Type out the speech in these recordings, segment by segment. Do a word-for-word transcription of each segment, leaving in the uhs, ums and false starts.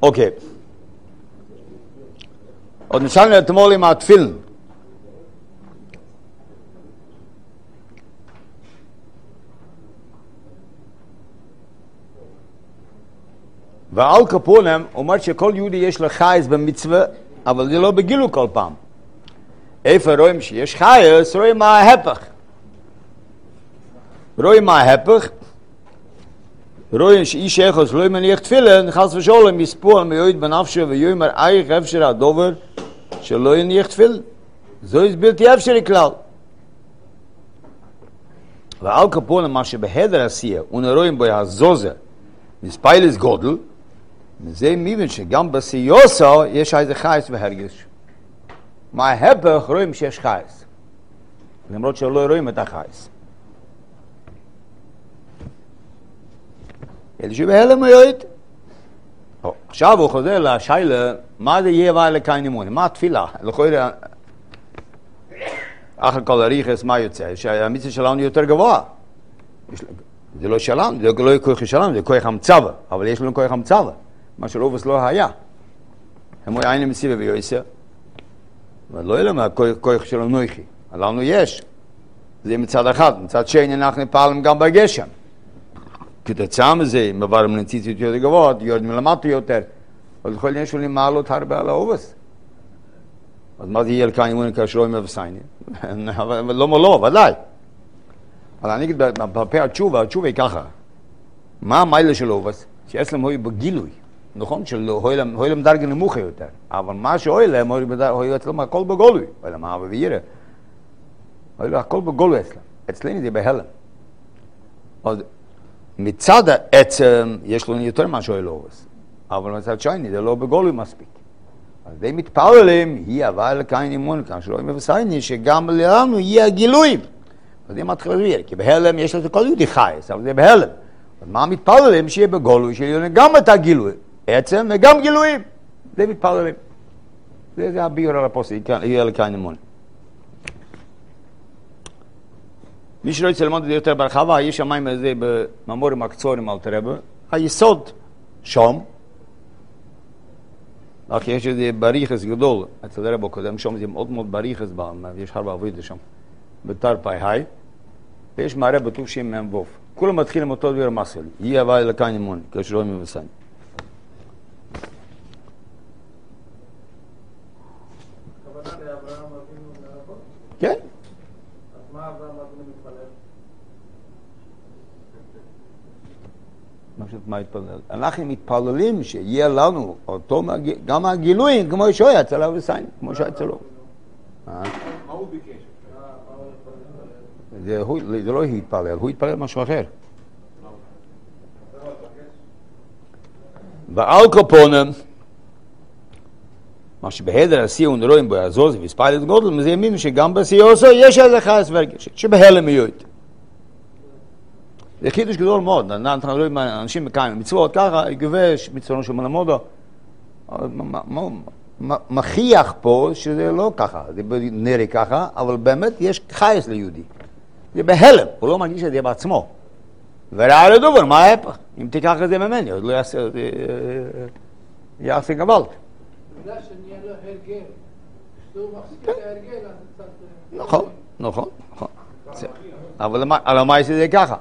אוקיי. עוד נשאלנו אתמול עם התפילין. ועל כפונם אומר שכל יהודי יש לו חייס במצווה, אבל זה לא בגילו כל פעם. איפה רואים שיש חייס, רואים מה ההפך. רואים מה ההפך. רואים שאיש איכוס לא מניח תפילין, חס ושולם יספו על מיועד בנפשו ויאמר אייך אפשר הדובר שלא יניח תפילין. זו בלתי אפשרי כלל. ועל כפונם מה שבהדר עשייה, ונרואים בו הזוזה, מספיילס גודל, וזה מבין שגם בסיוסו יש איזה חייס והרגש. מה ההפך רואים שיש חייס. למרות שלא רואים את החייס. אלא שבהלם מיועד. עכשיו הוא חוזר לשאלה, מה זה יהיה ואלה קיין אמונה? מה התפילה? לכוי אחר כל הריחס מה יוצא? שהמצווה שלנו יותר גבוה. זה לא שלנו, זה לא כוח שלנו, זה כוח המצווה. אבל יש לנו כוח המצווה. מה שלאובס לא היה. הם היו עיינים מסיבה ויועסה. אבל לא יהיה למה הכוח שלנו נויכי. לנו יש. זה מצד אחד. מצד שני אנחנו פעלים גם בגשם. כתוצאה מזה, מברם לנציציות יותר גבוהות, יורד מלמטו יותר. אבל לכל יש לי מעלות הרבה על האובס. אז מה זה יהיה לכאן אימון כאשר רואים מבסייני? אבל לא מולו, ודאי. אבל אני אגיד בפה התשובה, התשובה היא ככה. מה המיילה של אובס? שאצלם הוא בגילוי. נכון? שהוא להם דרגה נמוכה יותר. אבל מה שהוא להם, הוא אצלם הכל בגולוי. הוא להם אהבה וירא. הוא להם הכל בגולוי אצלם. אצלנו זה בהלם. אז מצד העצם יש לנו יותר מה שהוא אובס. אבל מצד שני זה לא בגולוי מספיק. אז די מתפללים, היא אבל לקיין אימון, כאן שלא מבסייני, שגם לנו יהיה הגילויים. אז זה מתחיל להביא, כי בהלם יש לזה כל יהודי חייס, אבל זה בהלם. אז מה מתפללים? שיהיה בגולוי, שיהיה גם את הגילוי, עצם וגם גילויים. זה מתפללים. זה, זה הביור על הפוסק, יהיה לקיין אימון. מי שלא יצא ללמוד את זה יותר ברחבה, יש שמיים הזה בממורים הקצורים על תרבה, היסוד שם, אך יש איזה בריחס גדול, אצל הרב הקודם, שם זה מאוד מאוד בריחס, יש הרבה עבודה שם, בתרפאי היי, ויש מערה בטוב שם מהמבוף. כולם מתחילים אותו דבר מסל, יהיה הווה אלקיים אמון, כשלא מבסיים. הכוונה לאברהם אבינו לרבות? כן. אז מה אברהם אבינו מתפלל? מה התפלל? אנחנו מתפללים שיהיה לנו אותו, גם הגילויים, כמו שהיה אצל אבו סיין, כמו שהיה אצלו. מה הוא ביקש? זה לא התפלל, הוא התפלל משהו אחר. ועל כפונם, מה שבהדר עשייה ונרואים בו יעזוז וספיילת גודל, מזה ימים שגם בסיוסו יש איזה חייס והרגשת, שבהלם מיועד. זה חידוש גדול מאוד, אנחנו רואים אנשים מקיים מצוות ככה, יגבש מצוונו של מלמודו, מכיח פה שזה לא ככה, זה נראה ככה, אבל באמת יש חייס ליהודי. זה בהלם, הוא לא מרגיש את זה בעצמו. וראה לדובר, מה ההפך? אם תיקח את זה ממני, עוד לא יעשה, יעשה גבלת. בגלל שנהיה לו הרגל, כשהוא מחזיק את ההרגל, אז קצת... נכון, נכון, נכון. אבל על מה יעשה זה ככה?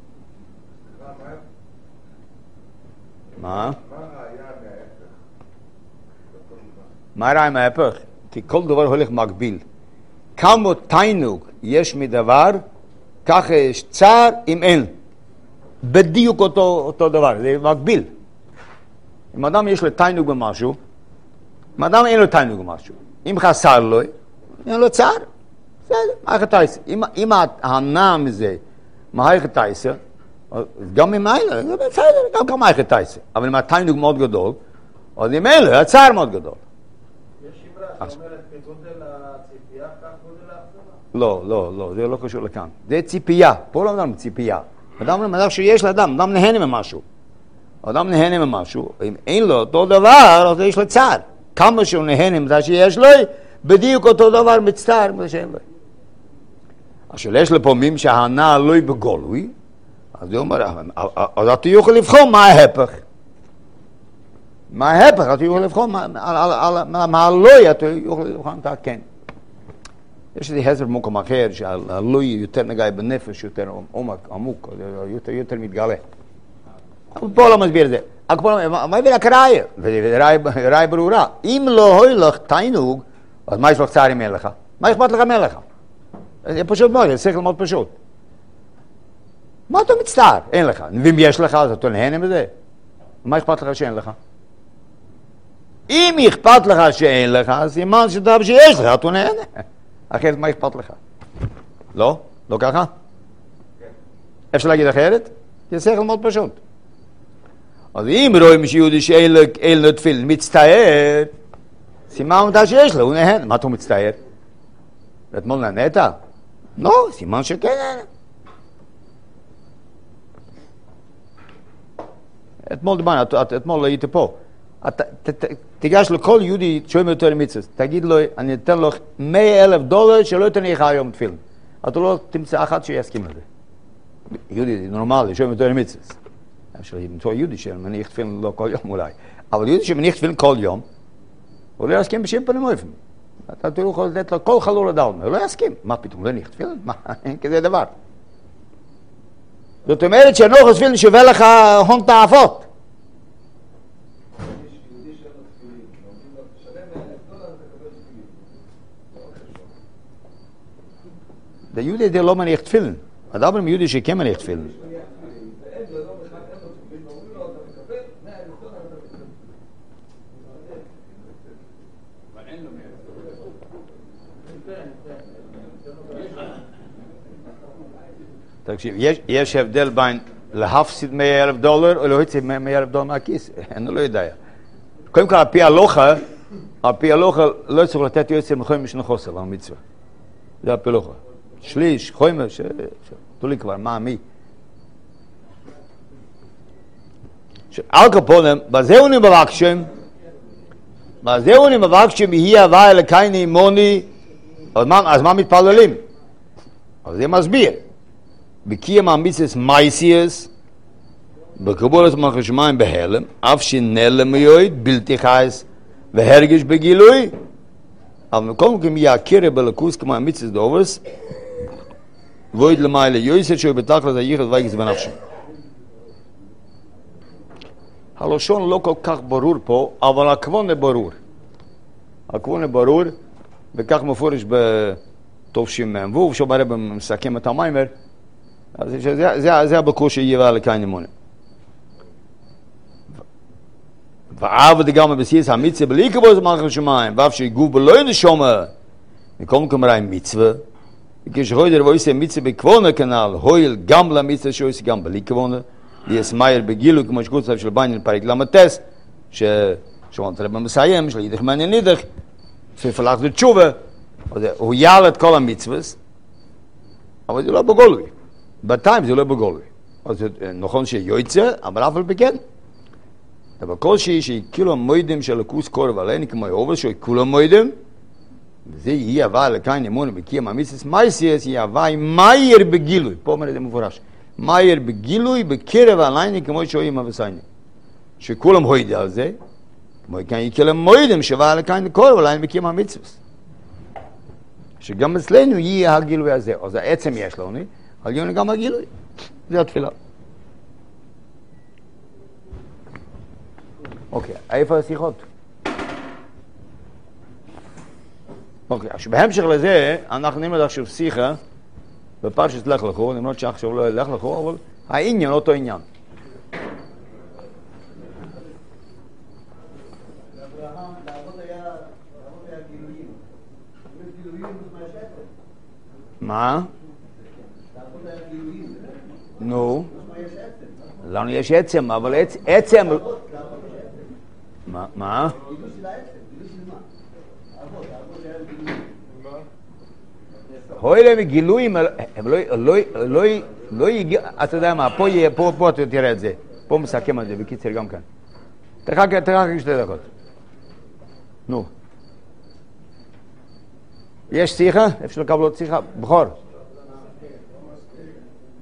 מה? מה ראה עם ההפך? כי כל דבר הולך מקביל. כמה תיינוג יש מדבר, ככה יש צער אם אין. בדיוק אותו, אותו דבר, זה מקביל. אם אדם יש לו תיינוג במשהו, אם אדם אין לו תיינוג במשהו, אם חסר לו, אין לו צער, בסדר, מה איך תייסה? אם, אם ההנאה מזה, מה איך תייסה? גם אם אין לו, בסדר, גם כמה איך תייסה. אבל אם התיינוג מאוד גדול, אז אם אין לו, הצער מאוד גדול. יש אמרה שאומרת כגודל הציפייה, כך גודל האכזבה? לא, לא, לא, זה לא קשור לכאן. זה ציפייה, פה לא מדברים ציפייה. אדם מדבר שיש לאדם, אדם נהנה ממשהו. אדם נהנה ממשהו, אם אין לו אותו דבר, אז יש לו צער. כמה שהוא נהנה מזה שיש לו, בדיוק אותו דבר מצטער מזה שאין לו. עכשיו יש לו פעמים שההנאה לא היא בגולוי, אז הוא אומר, אז אתה יכול לבחור מה ההפך. מה ההפך? אתה יכול לבחון מה הלוי, אתה יכול לבחון את כן. יש איזה הסבר במקום אחר, שהלוי יותר נגע בנפש, יותר עמוק, יותר מתגלה. אבל פה לא מסביר את זה. מה הביא רק ראיה? וראיה ברורה. אם לא הולך תיינוג, אז מה יש לך צער אם אין לך? מה אכפת לך אם אין לך? זה פשוט מאוד, זה שכל מאוד פשוט. מה אתה מצטער? אין לך. ואם יש לך, אז אתה נהנה מזה. מה אכפת לך שאין לך? אם אכפת לך שאין לך, אז סימן שאתה שיש לך, אתה נהנה. אחרת מה אכפת לך? לא? לא ככה? אפשר להגיד אחרת? זה שכל מאוד פשוט. אז אם רואים שיהודי שאין לו תפילין מצטער, סימן אתה שיש לו, הוא נהנה. מה אתה מצטער? אתמול נהנית? לא, סימן שכן נהנה. אתמול דמן, אתמול לא היית פה. תיגש לכל יהודי שומע יותר מצוות, תגיד לו, אני אתן לו מאה אלף דולר שלא ייתן לך היום תפילין. אתה לא תמצא אחת שיסכים לזה. יהודי נורמלי, שומע יותר מצוות. אפשר למצוא יהודי שמניח תפילין לא כל יום אולי. אבל יהודי שמניח תפילין כל יום, הוא לא יסכים בשם פנים אוהבים. אתה יכול לתת לו כל חלול הדלמה, הוא לא יסכים. מה פתאום, לא ניח תפילין? מה, אין כזה דבר. זאת אומרת שנוח תפילין שווה לך הון תאוות. היהודי זה לא מניח תפילין. הדברים יהודי שכן מניח תפילין. תקשיב, יש, יש הבדל בין להפסיד מאה אלף דולר או להוציא מאה אלף דולר מהכיס. אני לא יודע. קודם כל, על פי הלוכה, על פי הלוכה לא צריך לתת יוצא מחוים משנה חוסר, על מצווה. זה על פי הלוכה. שליש, חוימר, שתולי כבר, מה, מי? על כפונם, בזהו נמבקשם, בזהו נמבקשם יהי הווה אלקייני מוני, אז מה מתפללים? אז זה מסביר. בקיים המצווה מייסיאס, בקבולת מלכות שמיים בהלם, אף שנעלם מיועד, בלתי חייס והרגש בגילוי, אבל מכל מקום יכיר בלכוס כמו המצווה דוברס, ואויד למעלה יויסר שהוא בתכלת היחד ויגס בנפשם. הלשון לא כל כך ברור פה, אבל הכוונה ברור. הכוונה ברור, וכך מפורש בתופשים מהם, ושוב הרב מסכם את המיימר, אז זה, זה, זה הבקור שיהיה לקיים אמונה. ועבד גם בסיס המצווה בלי כבוד מלכות שמיים, ואף שיגוב בלא נשומה, מכל מקום ראי מצווה, וכשהוידר ועושה מצווה בכבונה כנל, הויל גם למצווה שעושה גם בלי כבונה, ליסמייר בגילו כמו שקוצב של ביינן פרק למטס, ששמעון תרבה מסיים, של ידך מעניין נידך, שפלח זה תשובה, הוא יעל את כל המצווה, אבל זה לא בגולוי. בינתיים זה לא בגולוי. אז נכון שיועצה, אבל אף על בכן. אבל כל שהיא שכאילו המוידים של הכוס קורב עלינו, כמו יהובה שכאילו המוידים, וזה יהיה הווה לקיים אמונה בקיים המצווה מייסיאס, יהיה הווה מאיר בגילוי. פה אומר את זה מפורש. מאיר בגילוי בקרב עלינו כמו שאוהים אבסיינים. שכולם הוידה על זה, כמו כאן יקלם מוידים שווה לקיים קורב עלינו בקיים המצווה. שגם אצלנו יהיה הגילוי הזה. אז העצם יש לנו, אבל יהיה גם הגילוי. זה התפילה. אוקיי, איפה השיחות? אוקיי, אז בהמשך לזה, אנחנו נלמד עכשיו שיחה בפרשת לך לכו, למרות שעכשיו לא לך לכו, אבל העניין אותו עניין. מה? נו, לנו יש עצם, אבל עצם... מה? מה? הוי להם גילויים, הם לא יגיע, אתה יודע מה, פה אתה תראה את זה, פה מסכם את זה, בקיצר גם כאן. תרחק שתי דקות. נו. יש שיחה? אפשר לקבל עוד שיחה? בחור.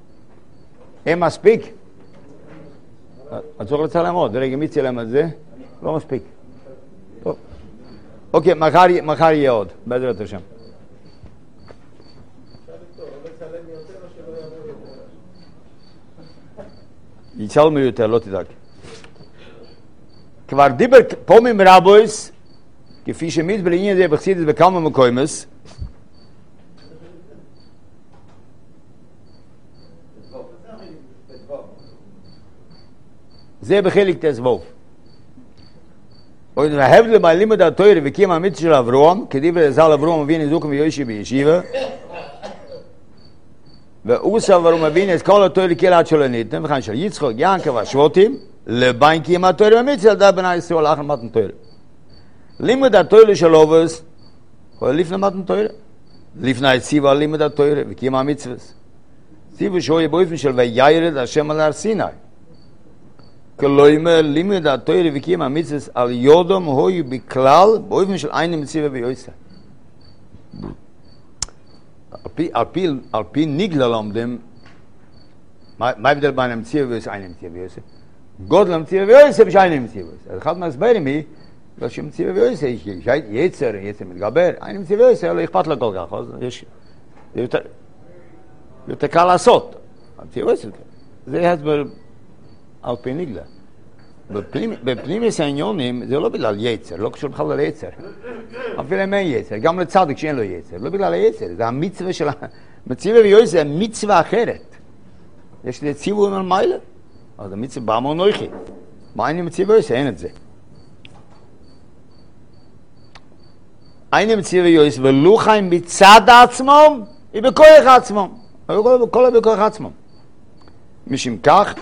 אין מספיק? את צריך לצלם עוד, רגע מי צלם את זה? לא מספיק. טוב. אוקיי, מחר, מחר יהיה עוד, בעזרת השם. יצלמו יותר, לא תדאג. כבר דיבר פעמים רבויס, כפי שמסביר לעניין זה בחסידות בכמה מקומות, זה בחלק תסבוב. וההבדל בין לימוד התורה וקיום המצווה של אברהם, כדברי ז"ל אברהם אבינו זוכם ויושי בישיבה, ועושה אברהם אבינו את כל התורה כל עד שלא ניתן, וכן של יצחק, יעקב והשבטים, לבין קיום התורה והמצווה על דעת בני ישראל אחר מתן תורה. לימוד התורה של אובס, הוא לפני מתן תורה, לפני ציווה על לימוד התורה וקיום המצווה. ציווה שהוא יהיה באופן של וירד השם על הר סיני. כלומר, לימוד התורה וקיום המצווה על יודם הוא בכלל באופן של עין מצווה ויועצה. על פי ניגלה לומדים, מה ההבדל בין המצווה ויועצה? עין מצווה ויועצה. גודל המצווה ויועצה ושעין מצווה ויועצה. אחד מהסברים היא, לא שמצווה ויועצה, יש יצר, יצר מתגבר, עין מצווה ויועצה, לא אכפת לו כל כך, זה יותר קל לעשות. המצווה ויועצה, זה הסבר על פי ניגלה. בפנימיוס העניונים זה לא בגלל יצר, לא קשור בכלל ליצר. אפילו אם אין יצר, גם לצדיק שאין לו יצר, לא בגלל היצר, זה המצווה של המצווה ויועצה, זה מצווה אחרת. יש לי ציווי על מיילה, אז המצווה באמור נויכי. מה אין לי מצווה ויועצה? אין את זה. אין לי מצווה ויועצה, ולו חיים בצד עצמם, היא בכוח עצמם. כל בכוח עצמם. משום כך,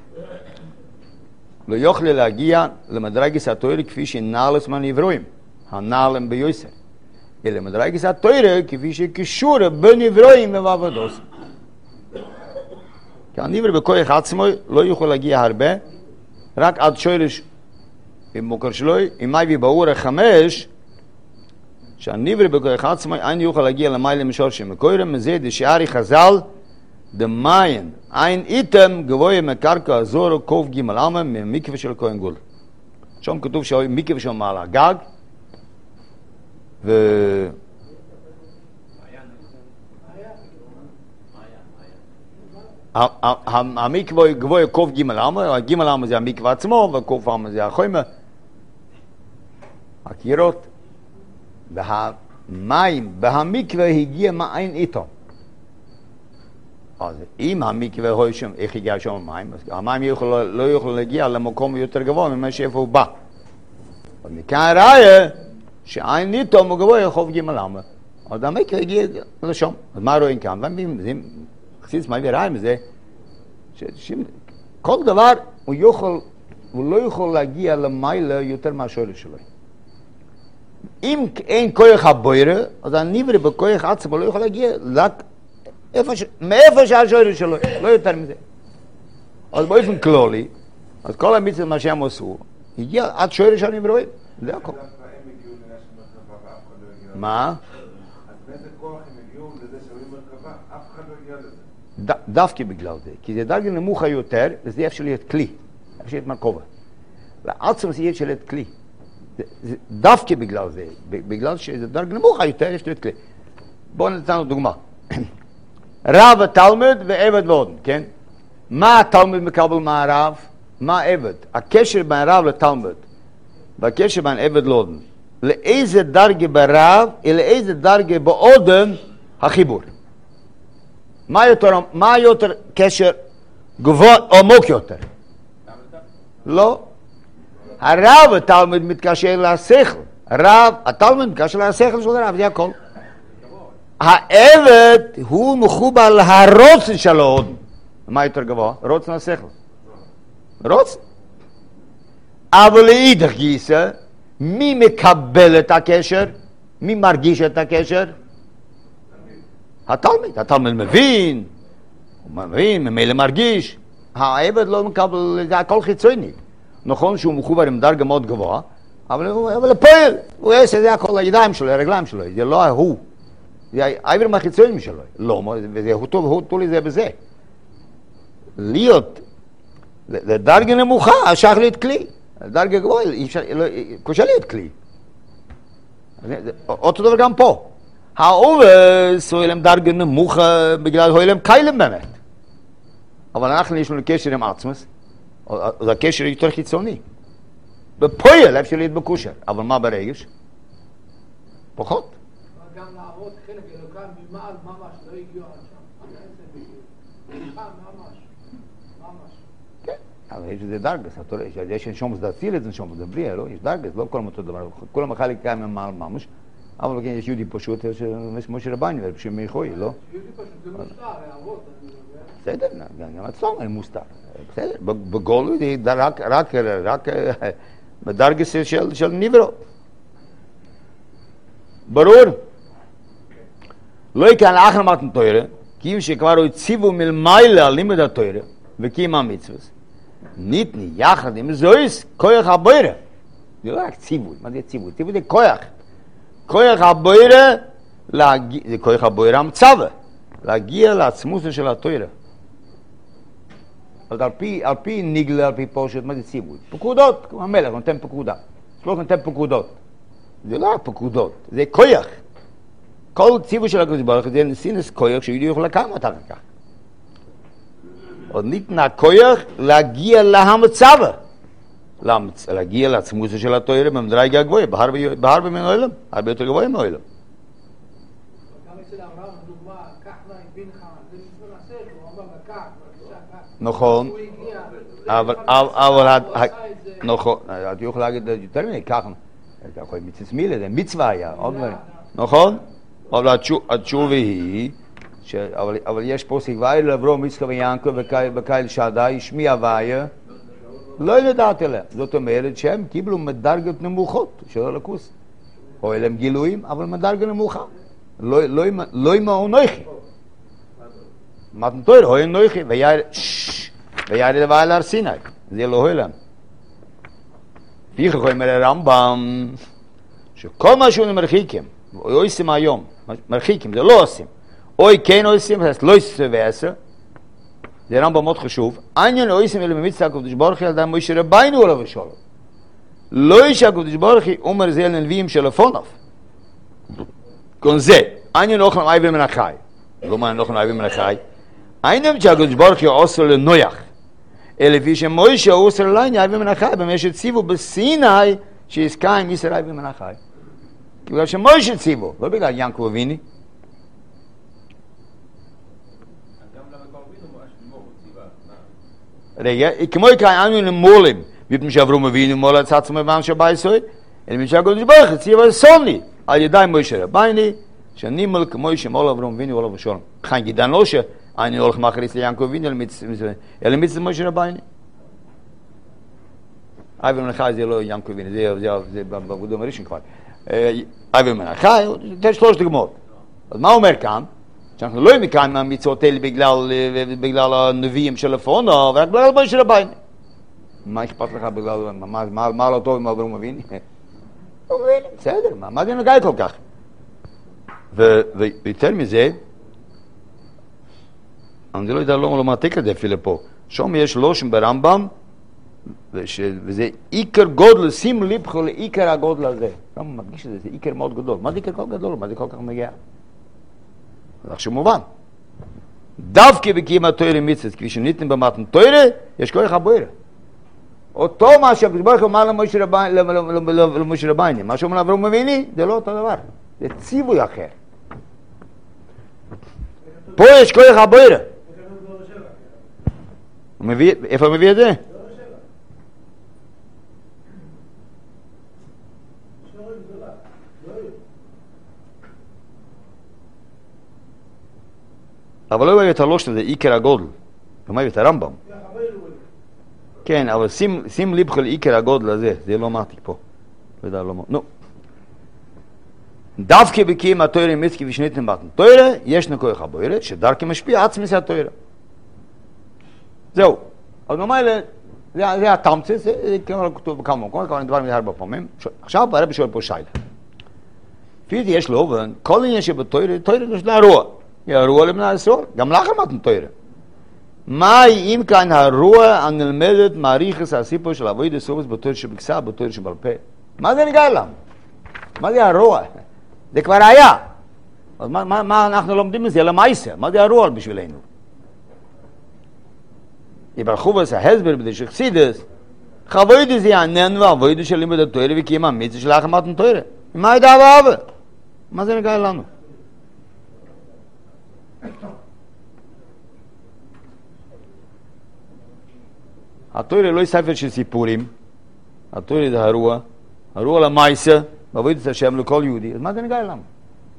לא יוכל להגיע למדרגת התורה כפי שנעלס מהנברואים, הנעלם ביוסר. אלא מדרגת התורה כפי שקשור בנברואים ובעבודות. כי הנברא בכוח עצמו לא יכול להגיע הרבה, רק עד שורש עם מוכר שלו, עם מייבי באור החמש, שהנברא בכוח עצמו אין יוכל להגיע למעלה משורשים. מקורם מזה דשארי חז"ל, דמיין, אין איתם גבוה מקרקע הזור קוף ג' עמה ממקווה של כהן גול. שם כתוב שהמקווה שם על הגג, ו... המקווה גבוה קוף ג' עמה, הג' עמה זה המקווה עצמו, וקוף עמה זה החומר. הקירות, והמים, והמקווה הגיע מאין איתם. אז אם המקווה הוא שם, איך הגיע שם המים, המים לא יוכלו להגיע למקום יותר גבוה ממה שאיפה הוא בא. אז מכאן ראיה שאין ניתום הוא גבוה חוף ג' עמה. אז המקווה הגיע לשם. אז מה רואים כאן? חסידות מה ראיה מזה? כל דבר הוא, יוכל, הוא לא יכול להגיע למעלה יותר מהשורש שלו. אם אין כוח הבוירה, אז הנברא בכוח עצמו לא יכול להגיע רק מאיפה שהשורש שלו, לא יותר מזה. אז באופן כללי, אז כל המצוות מה שהם עשו, הגיע עד שורש הנברואים, זה הכל. מה? אז באיזה כוח הם הגיעו לזה שרואים מרכבה? אף אחד לא הגיע לזה. דווקא בגלל זה, כי זה דרגה נמוכה יותר, וזה אפשר להיות כלי, אפשר להיות מרכבה. לעצם זה אפשר להיות כלי. דווקא בגלל זה, בגלל שזה דרגה נמוכה יותר, יש להיות כלי. בואו ניתן לנו דוגמה. רב התלמוד ועבד ועודן, כן? מה התלמוד מקבל מהרב? מה עבד? הקשר בין רב לתלמוד, והקשר בין עבד לעודן. לאיזה דרגה ברב, ולאיזה דרגה בעודן החיבור. מה יותר, מה יותר קשר גבוה, עמוק יותר? לא. הרב התלמוד מתקשר לשכל. הרב, התלמוד מתקשר לשכל של הרב, זה הכל. העבד הוא מחובר להרוצן של העודן. מה יותר גבוה? רוצן השכל. רוצן. אבל לאידך גיסא, מי מקבל את הקשר? מי מרגיש את הקשר? התלמיד. התלמיד מבין, הוא מבין, ממילא מרגיש. העבד לא מקבל, זה הכל חיצוני. נכון שהוא מחובר עם דרגה מאוד גבוהה, אבל הוא פועל. הוא עושה, זה הכל הידיים שלו, הרגליים שלו, זה לא הוא. זה העבר מהחיצונים שלו. לא, וזה הוא טוב, הוא טוב לזה בזה. להיות, לדרגה נמוכה, השייך להיות כלי. דרגה גבוהה, קשה להיות כלי. אותו דבר גם פה. האובס הוא אילם דרגה נמוכה בגלל הוא אילם קיילם באמת. אבל אנחנו יש לנו קשר עם עצמוס, זה הקשר יותר חיצוני. בפועל אפשר להיות בקושר, אבל מה ברגש? פחות. גם לעבוד חלק אלוקם ממעל ממש, לא הגיעו עד שם. ממש, ממש. כן, אבל יש איזה דרגס, יש נשום זה אציל, זה נשום זה בריאה, לא? יש דרגס, לא כל אותו דבר, כולם החלק קיים ממעל ממש, אבל כן, יש יהודי פשוט, יש משה רבני, ופשוט מיכוי, לא? יהודי פשוט זה מוסתר, לעבוד. בסדר, גם אצלם אני מוסתר. בסדר, בגולו זה רק, רק, רק בדרגס של ניברו. ברור? לא יקן לאחר מתן תוירה, כי אם שכבר הציבו מלמיילה על לימוד התוירה, וקיימה מצווס, ניתני יחד עם זויס כוח הבוירה. זה לא רק ציווי, מה זה ציווי? ציווי זה כוח. כוח הבוירה, זה כוח הבוירה המצווה, להגיע לעצמות של התוירה. אז על פי, על פי ניגלה, על פי פושט, מה זה ציווי? פקודות, כמו המלך נותן פקודה. שלוח נותן פקודות. זה לא רק פקודות, זה כוח. כל ציווי של הקדוש ברוך הוא זה נסינס כוח שיהודי יוכל לקחת אחר כך. עוד ניתנה כוח להגיע להמצווה. להגיע לעצמות של התוירה במדרגה הגבוהה, בהרבה מן העולם, הרבה יותר גבוה מן העולם. גם אצל אברהם, דוגמה, קח לה עם בנך, זה מצווה לעשות, הוא אמר לקח, בבקשה, קח. נכון. הוא הגיע, אבל, אבל, נכון, אתה יכול להגיד יותר מני, ככה, אתה יכול מצווה מילה, זה מצווה היה, עוד דברים. נכון? אבל התשובה היא, אבל יש פה סגווי לאברום, יצחק ויעקב וקהל שדי, שמי הוויה, לא לדעת אליה. זאת אומרת שהם קיבלו מדרגות נמוכות של הלכוס. או אליהם גילויים, אבל מדרגה נמוכה. לא עם האונויכי. מתן תוירה, הוא אונויכי, ויעד דבר על הר סיני. זה לא אליהם. פיך אומר הרמב"ם, שכל מה שהוא מרחיקים, או עושים היום, מרחיקים, זה לא עושים. אוי כן עושים, זה לא עושים ועשר. זה רמב"ם מאוד חשוב. עניין עושים אלה במצווה הקדוש ברוך הוא על ידי משה רביינו עליו ושלום. לא יש הקדוש ברוך הוא אומר זה לנביאים של לפניו. כאן זה, עניין אוכל אייבים מן החי. לא מעניין אוכל אייבים מן החי. עניין שהקדוש ברוך הוא עושה לנויח. אלא לפי שמשה הוא עושה לליין אייבים מן החי, במשך ציבו בסיני שעסקה עם ישראל אייבים מן החי. בגלל שמשה ציבו, לא בגלל ינקו וביני. רגע, כמו יקרה אנו למולים, מפני שאברום אבינו מול את עצמו בן שבא ישראל, אלא מפני שהקדוש ברוך הוא ציווה סוני על ידי משה רבייני, שנימל כמו שמול אברום אבינו עליו ושלום. לכן גידן לא שאני הולך מאחריס ליעקב אבינו, אלא מצווה משה רבייני. אייבים מן החי זה לא ינקו אבינו, זה בבודום הראשון כבר. אייבים מן החי, זה שלוש דוגמאות. אז מה אומר כאן? שאנחנו לא מקיים מהמצוות האלה בגלל, בגלל הנביאים של לפונו, ורק בגלל משה רבייני. מה אכפת לך בגלל, מה, מה, מה לא טוב עם אברהם אבינו? בסדר, מה, מה זה נוגע כל כך? ויותר מזה, אני לא יודע לא מעתיק את זה אפילו פה. שם יש לושן ברמב"ם, וזה עיקר גודל, שים ליבך לעיקר הגודל הזה. רמב"ם מדגיש את זה, זה עיקר מאוד גדול. מה זה עיקר כל גדול? מה זה כל כך מגיע? זה עכשיו מובן. דווקא בקיימה תוירה מצוות, כפי שניתן במתן תוירה, יש כוח הבוירה. אותו מה שהקדוש ברוך הוא אמר למשה רבייני, מה שאומר אברהם אבינו, זה לא אותו דבר. זה ציווי אחר. פה יש כוח הבוירה. איפה הוא מביא את זה? אבל לא יהיה את הלושת הזה, עיקר הגודל. הוא מביא את הרמב"ם. כן, אבל שים, שים ליבך לעיקר הגודל הזה, זה לא מעתיק פה. לא יודע, לא מעתיק. נו. דווקא בקיים התוירה מצקי ושנית נמתן. תוירה, יש נקויך הבוירה, שדרכי משפיע עצמי זה התוירה. זהו. אז נאמר, זה התמצת, זה כמו כתוב בכמה מקומות, כבר נדבר מזה הרבה פעמים. עכשיו הרב שואל פה שיילה. לפי זה יש לו, כל עניין שבתוירה, תוירה יש לה רוע. הרוע למנה ישראל, גם לאחר מתן תוירה. מהי אם כאן הרוע הנלמדת מעריכס הסיפור של אבוידע סובס בתור שבכסה, בתור שבעל פה? מה זה נגע אליו? מה זה הרוע? זה כבר היה. אז מה, מה, מה אנחנו לומדים מזה? אלא מייסר. מה זה הרוע בשבילנו? יברכו בזה הסבר בדי שחסידס, חבוידע זה יענן ואבוידע של לימוד התורה וקיימה מצווה של החמת התורה. מה ידע ואהבה? מה זה נגע אלינו? התורה לא ספר של סיפורים, התורה זה הרוע, הרוע למעשה, בעבודת השם לכל יהודי, אז מה זה נגע אלינו?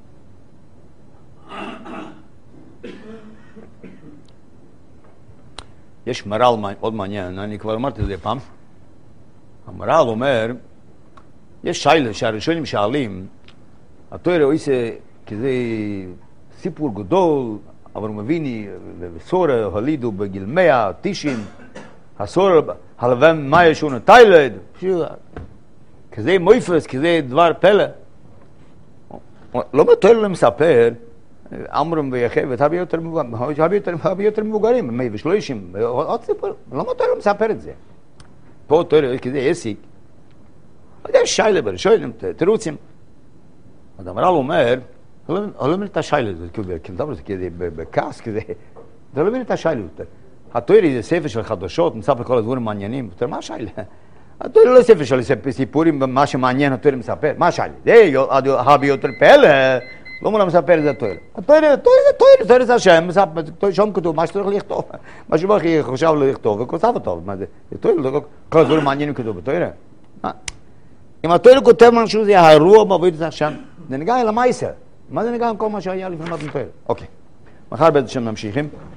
יש מר"ל מאוד מעניין, אני כבר אמרתי את זה פעם. המר"ל אומר, יש שיילה שהראשונים שואלים, התורה עושה כזה סיפור גדול, אברהם אבינו ושרה הולידו בגיל מאה, תשעים, הסורה הלבן מאיה שונה תיילד, כזה מויפס, כזה דבר פלא. לא מתואר להם מספר, אמרם ויחבת, הרבה יותר מבוגרים, הרבה יותר מבוגרים, מאה ושלושים, עוד סיפור, לא מתואר להם מספר את זה. פה תואר כזה עסיק, יש שיילה בראשונים, תירוצים. אז המר"ל אומר, הוא לא מבין את השיילה הזאת, כזה בכעס, כזה, הוא לא מבין את השיילה הזאת. התורה זה ספר של חדשות, מספר כל הדברים מעניינים, מה השיילה? התורה לא ספר של סיפורים, מה שמעניין התורה מספר, מה השיילה? זה הרבה יותר פלא, לא מולה מספר את זה התורה. התורה זה תורה, התורה זה השם, שם כתוב מה שצריך לכתוב, מה שבא הכי חושב לכתוב וכותב אותו, כל הדברים מעניינים כתוב בתורה. אם התורה כותב משהו זה הרוע בעבודת השם, זה נגע אל המעשה, מה זה נגע עם כל מה שהיה לפני מתן תורה? אוקיי, מחר בעזרת השם נמשיכים.